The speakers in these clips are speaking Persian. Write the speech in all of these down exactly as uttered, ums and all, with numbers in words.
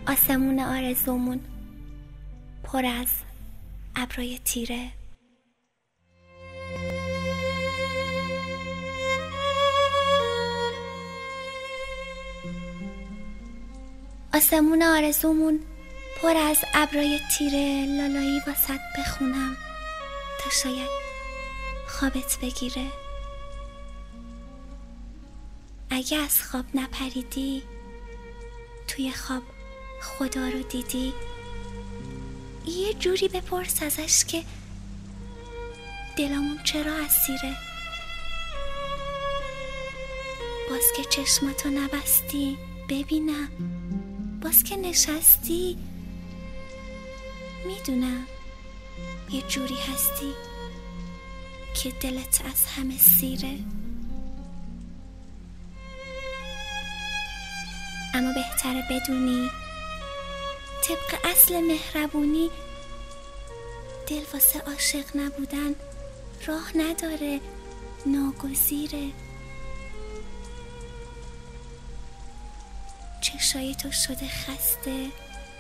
آسمون آرزومون پر از ابرای تیره. آسمون آرزومون پر از ابرای تیره، لالایی واسط بخونم تا شاید خوابت بگیره. اگه از خواب نپریدی، توی خواب خدا رو دیدی، یه جوری بپرس ازش که دلمون چرا اسیره. باز که چشماتو نبستی ببینم، باز که نشستی میدونم یه جوری هستی که دلت از همه سیره. اما بهتره بدونی طبق اصل مهربونی دل واسه عاشق نبودن راه نداره، ناگزیره. چشای تو شده خسته،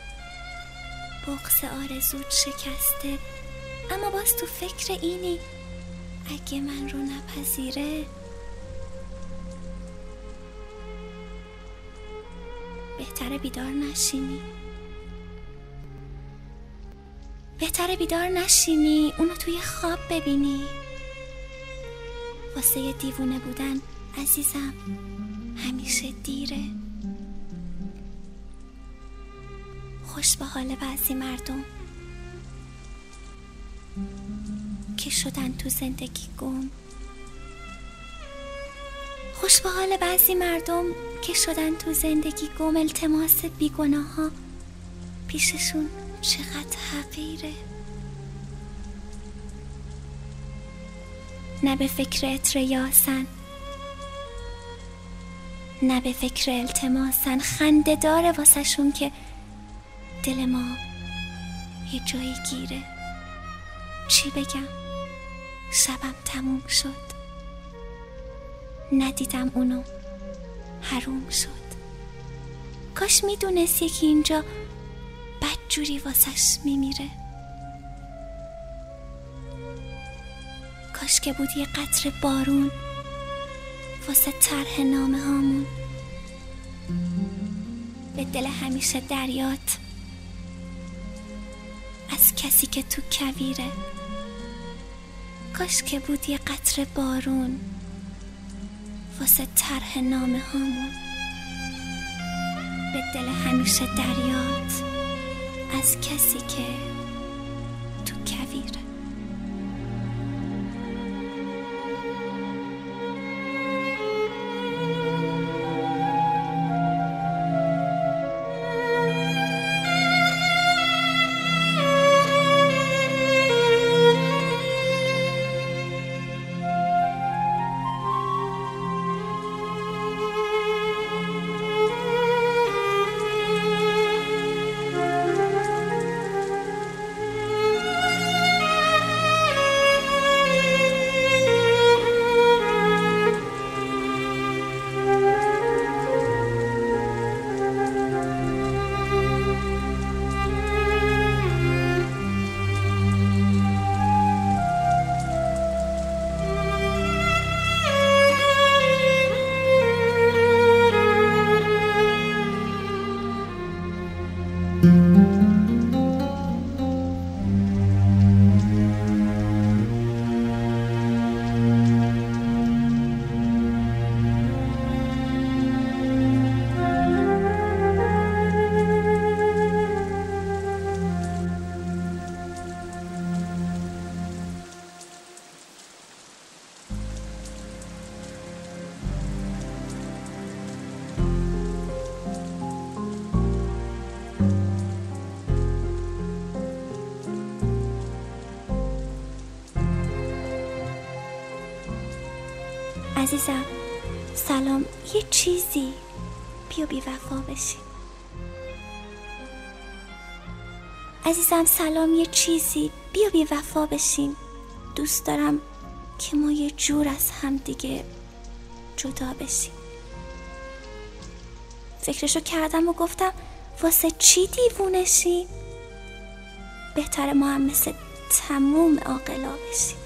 بغض آرزوت شکسته، اما باز تو فکر اینی اگه من رو نپذیره. بهتره بیدار نشینی، بهتره بیدار نشینی اونو توی خواب ببینی. واسه یه دیوونه بودن عزیزم همیشه دیره. خوش به حال بعضی مردم که شدن تو زندگی گم، خوش به حال بعضی مردم که شدن تو زندگی گم. التماس بیگناه ها پیششون چقدر حقیره. نه به فکر عطر یاسن، نه به فکر التماسن. خنده داره واسه شون که دل ما یه جایی گیره. چی بگم، شبم تموم شد، ندیدم اونو، حروم شد. کاش میدونست یکی اینجا بد جوری واسش میمیره. کاش که بود یه قطره بارون واسه طرح نامه هامون. به دل همیشه دریات از کسی که تو کویره. کاش که بود یه قطره بارون واسه طرح نامه هامون. به دل همیشه دریات از کسی که تو کویره. عزیزم سلام، یه چیزی بیا بی وفا بشیم. عزیزم سلام، یه چیزی بیا بی وفا بشیم. دوست دارم که ما یه جور از هم دیگه جدا بشیم. فکرشو کردم و گفتم واسه چی دیوونشی؟ بهتره ما هم مثل تموم عاقلا بشیم.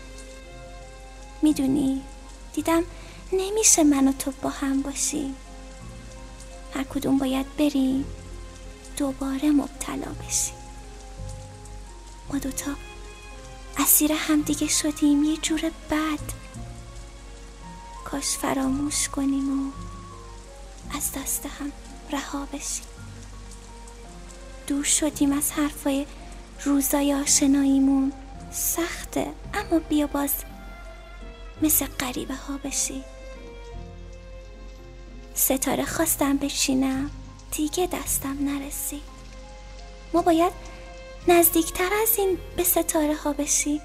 میدونی دیدم نمیشه من و تو با هم باشیم، هر کدوم باید بریم دوباره مبتلا بشیم. ما دوتا اسیر هم دیگه شدیم یه جور بد. کاش فراموش کنیم و از دست هم رها بشیم. دور شدیم از حرفای روزای آشناییمون، سخته اما بیا باز مثل غریبه ها بشی. ستاره خواستم بچینم دیگه دستم نرسی. ما باید نزدیکتر از این به ستاره ها بشی.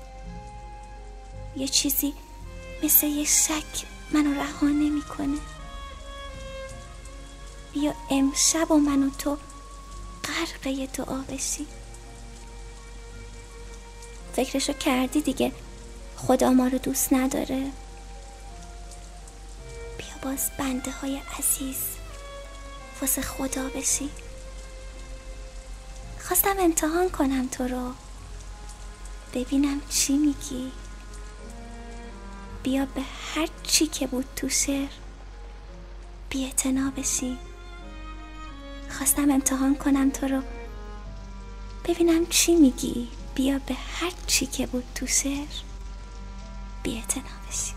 یه چیزی مثل یه شک منو رها نمی کنه. بیا امشب و من و تو غرق یه دعا بشی. فکرشو کردی دیگه خدا ما رو دوست نداره؟ بیا باز بنده های عزیز واسه خدا بشی. خواستم امتحان کنم تو رو، ببینم چی میگی. بیا به هر چی که بود تو شعر بی‌اعتنا بشی. خواستم امتحان کنم تو رو، ببینم چی میگی. بیا به هر چی که بود تو شعر بی‌اعتنا بشی.